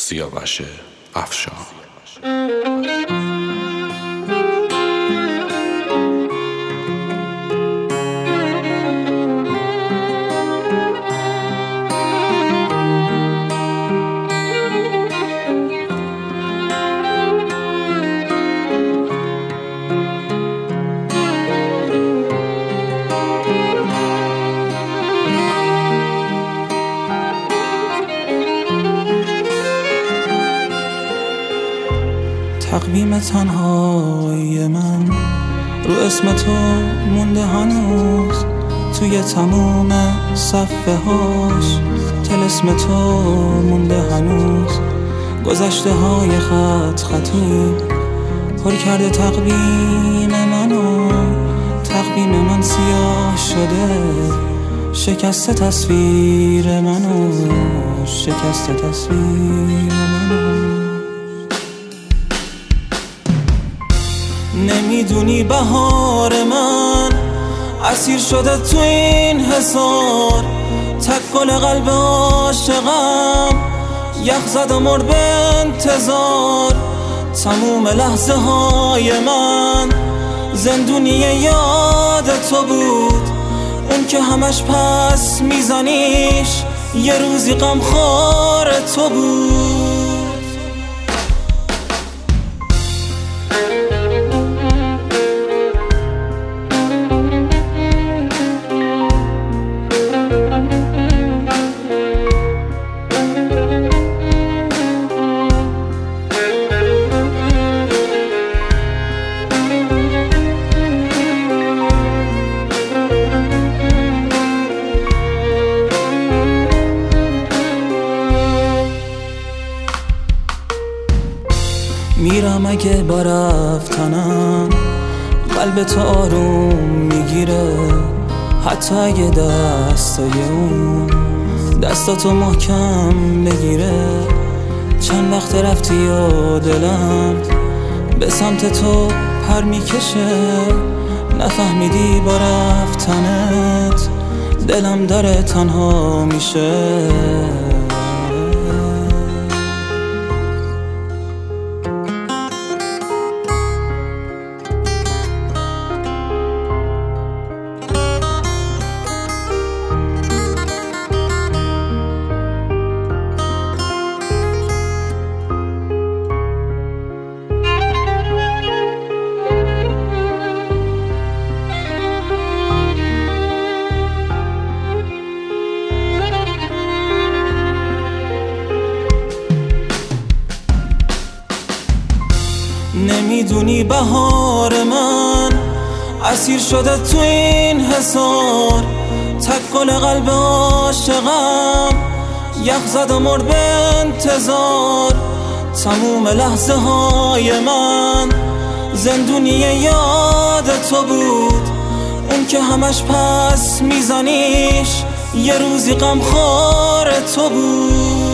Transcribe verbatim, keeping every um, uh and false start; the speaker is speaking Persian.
سیاوش افشار. تقویم تنهای من رو اسم تو مونده هنوز، توی تموم صفحه هاش طلسم تو مونده هنوز. گذشته های خط خطی پر کرده تقویم منو، تقویم من سیاه شده، شکست تصویر منو، شکست تصویر منو. نمیدونی بهار من اسیر شده تو این حصار، تک گل قلب عاشقم یخ زد و مرد به انتظار. تموم لحظه های من زندونی یاد تو بود، اون که همش پس میزنیش یه روزی غمخوار تو بود. میرم اگه با رفتنم قلب تو آروم میگیره، حتی اگه دستای اون دستاتو محکم بگیره. چند وقت رفتی و دلم به سمت تو پر میکشه، نفهمیدی با رفتنت دلم داره تنها میشه. نمیدونی بهار من اسیر شده تو این حصار، تک گل قلب عاشقم یخ زد و مرد به انتظار. تموم لحظه های من زندونی یاد تو بود، اون که همش پس میزنیش یه روزی غمخوار تو بود.